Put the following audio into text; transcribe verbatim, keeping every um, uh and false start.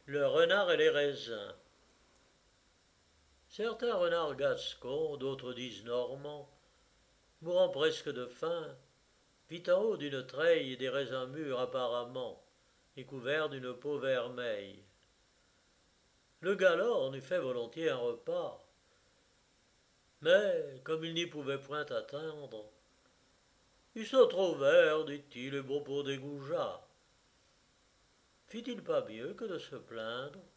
Le renard et les raisins. Certains renards gascons, d'autres disent normands, mourant presque de faim, vit en haut d'une treille des raisins mûrs apparemment, et couverts d'une peau vermeille. Le galant en eût fait volontiers un repas, mais, comme il n'y pouvait point atteindre, ils sont trop verts, dit-il, et bon pour des goujats. Fit-il pas mieux que de se plaindre